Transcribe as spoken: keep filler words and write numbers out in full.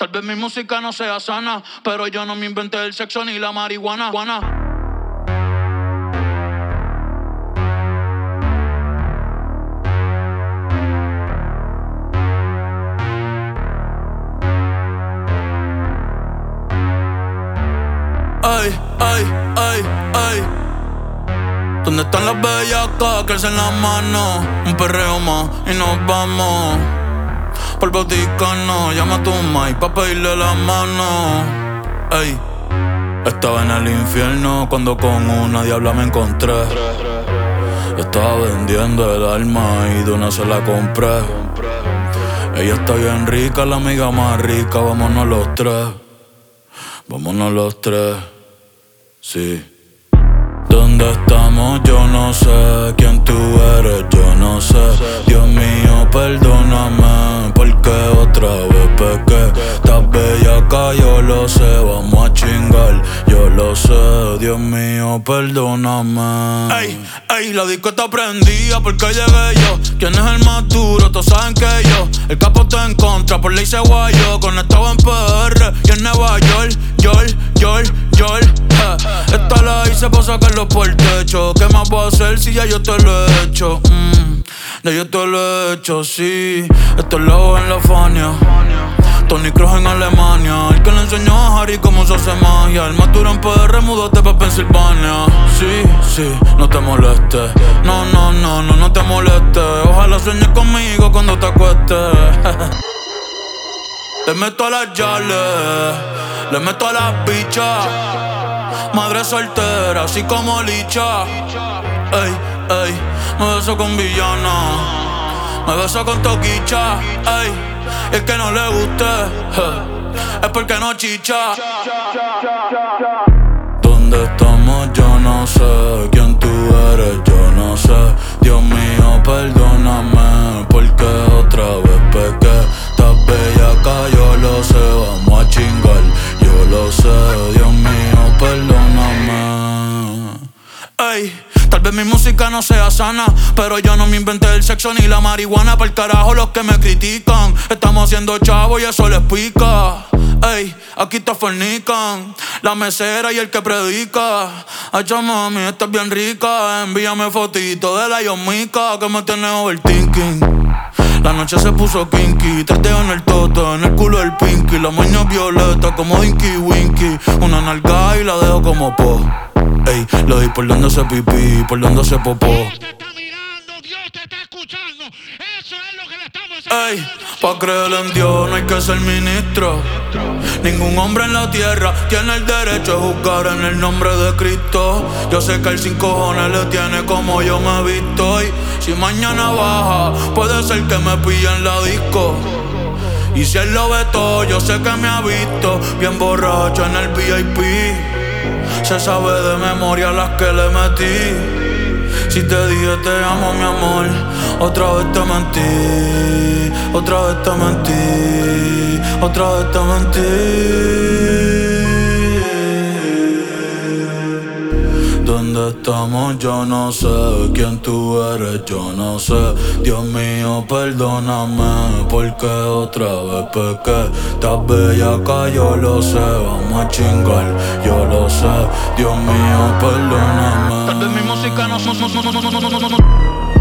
Tal vez mi música no sea sana, pero yo no me inventé el sexo ni la marihuana. Guana. Ay, ay, ay, ay. ¿Dónde están las bellacas que alzan las manos? Un perreo más y nos vamos. Por Vaticano, llama a tu mai pa' pedirle la mano. Ey, estaba en el infierno cuando con una diabla me encontré. Estaba vendiendo el alma y de una se la compré. Ella está bien rica, la amiga más rica, vámonos los tres. Vámonos los tres, sí. ¿Dónde estamos? Yo no sé. ¿Quién tú eres? Yo no sé. Dios mío, perdóname, porque otra vez pequé. Estás bellaca, yo lo sé. Vamos a chingar, yo lo sé. Dios mío, perdóname. Ey, ey, la disco está prendida porque llegué yo. ¿Quién es el más duro? Todos saben que yo. El capo está en contra, por ley se guayó. Conectado en P R y en Nueva York. York, York, York. Esta la hice pa' sacarlo por el techo. ¿Qué más voy a hacer si ya yo te lo he hecho? Mm, ya yo te lo he hecho, sí. Esto es lobo en la Fania, Tony Kroos en Alemania. El que le enseñó a Harry cómo se hace magia. El más duro en P R, múdate pa' Pensilvania. Sí, sí, no te molestes. No, no, no, no, no te molestes. Ojalá sueñes conmigo cuando te acuestes. Le meto a las yales, le meto a las bichas. Madre soltera, así como licha. Ey, ey, me beso con villana, me beso con toquicha. Ey, y el que no le guste es porque no chicha. ¿Dónde estamos? Yo no sé. ¿Quién tú eres? Yo no sé. Dios mío, perdóname, porque otra vez pequé. Estás bellaca, yo lo sé. Vamos a chingar, yo lo sé. Dios mío, perdóname. Ey, tal vez mi música no sea sana, pero yo no me inventé el sexo ni la marihuana. Pa'l carajo los que me critican. Estamos haciendo chavo y eso les pica. Ey, aquí te fornican, la mesera y el que predica. Ay, mami, esta es bien rica. Envíame fotito de la yomica que me tiene overthinking. La noche se puso kinky, tres dedos en el toto, en el culo el pinky. La moña violeta como Dinky Winky. Una nalga y la dejo como po. Ey, lo di por donde se pipí, por donde se popó. Dios te está mirando, Dios te está escuchando. Eso es lo que le estamos haciendo. Ey, pa' creer en Dios no hay que ser ministro. Ningún hombre en la tierra tiene el derecho a juzgar en el nombre de Cristo. Yo sé que él sin cojones le tiene como yo me he visto. Y si mañana baja, puede ser que me pille en la disco. Y si él lo ve todo, yo sé que me ha visto bien borracho en el V I P. Se sabe de memoria las que le metí. Si te dije te amo, mi amor, otra vez te mentí. Otra vez te mentí. Otra vez te mentí. ¿Dónde estamos? Yo no sé. ¿Quién tú eres? Yo no sé. Dios mío, perdóname, porque otra vez pequé. Estás bellaca, yo lo sé. Vamos a chingar, yo lo sé. Dios mío, perdóname. Tal vez mi música no, no, no, no, no, no, no, no, no.